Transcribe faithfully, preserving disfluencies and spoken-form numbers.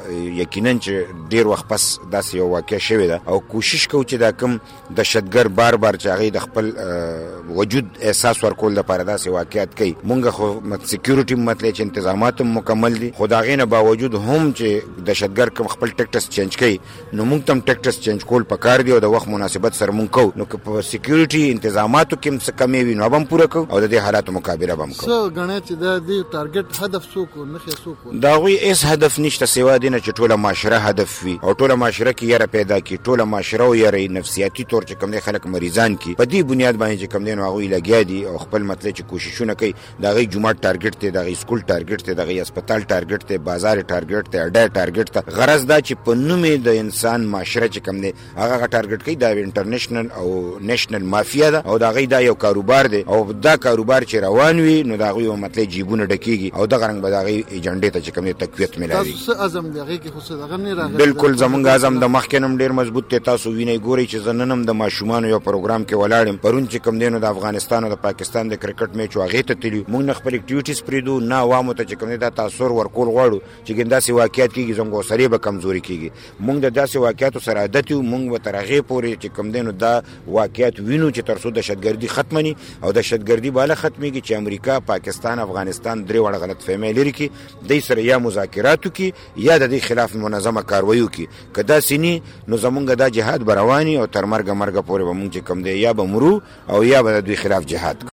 یقینا چې ډیر وخت پس داسې یو واقع شوې ده او کوشش کوو چې دا کوم دهشتګر بار بار چې هغې د خپل وجود احساس ورکول دپاره داسې واقعات کوي. مونږ خو سکیورټي مطلب چې انتظامات هم مکمل دي، خو د هغې نه باوجود هم چې دهشتګر کوم خپل ټکټس چینج کوي نو مونږ ته هم ټکټس چینج کول پکار دي او د وخت مناسبت سره مونږ کوو. نو که په سکیورټي انتظاماتو کې هم څه کمې وي نو به هم پوره کوو او د دې حالاتو مقابله به هم کوو. څه ګڼئ چې دا د ټارګټ هدف څوک و نښې څوک و؟ د هغوی هېڅ هدف نشته سوا دې نه چې ټوله معاشره هدف وي او ټوله معاشره کې یره پیدا کړي، ټوله معاشره ویروي، نفسیاتي طور چې کوم دی خلک مریضان کړي. په دې بنیاد باندې چې کوم دی نو هغوی لګیا دي او خپل مطلب چې کوششونه کوي. د هغې جومات ټارګټ دی، د هغې سکول ټارګټ دی، د هغې هسپتال ټارګټ دی، بازار ټارګټ دی، اډه ټارګټ دی. غرض دا چې په نوم د انسان معاشره چې کوم دی هغه هغه ټارګټ کوي. دا انټرنیشنل او نیشنل مافیا ده او د هغې دا یو کاروبار دی او دا کاروبار چې روان وي نو د هغوی مطلب جیبونه ډکېږي او دغه رنګ به د هغې ایجنډې ته چې کوم دی تقویت ملاوي. تاسو څه عزم دی هغې کې خو څه دغه نه راغلی؟ بلکل زمونږ عزم د مخکې نه هم ډېر مضبوط دی. تاسو وینئ ګورئ چې زه نن هم د ماشومانو یو پروګرام کې ولاړ یم. پرون چې کوم دی نو د افغانستان او د پاکستان د کرکټ میچ و هغې ته تللي. مونږ نه خپل اکټیویټیز پرېږدو نه عوامو ته چې کوم دی دا تاثر ورکول غواړو چې ګین داسې واقعیت کېږي زموږ حوصلې به کمزوري کېږي. مونږ د داسې واقعیاتو سره عادت یو. مونږ به تر هغې پورې چې کوم دی نو دا واقعیت وینو چې تر څو دهشتګردي ختمه ني او دهشتګردي به هله ختمېږي چې امریکا، پاکستان، افغانستان درې واړه غلط فهمۍ لرې کړي، دوی سره یا مذاکرات وکړي یا د دې خلاف منظمه کاروایي وکړي. که داسې ني نو زمونږ دا جهاد به روان وي او تر مرګه مرګه پورې به مونږ چې کوم دی یا به مرو او یا به د دوی خلاف جهاد.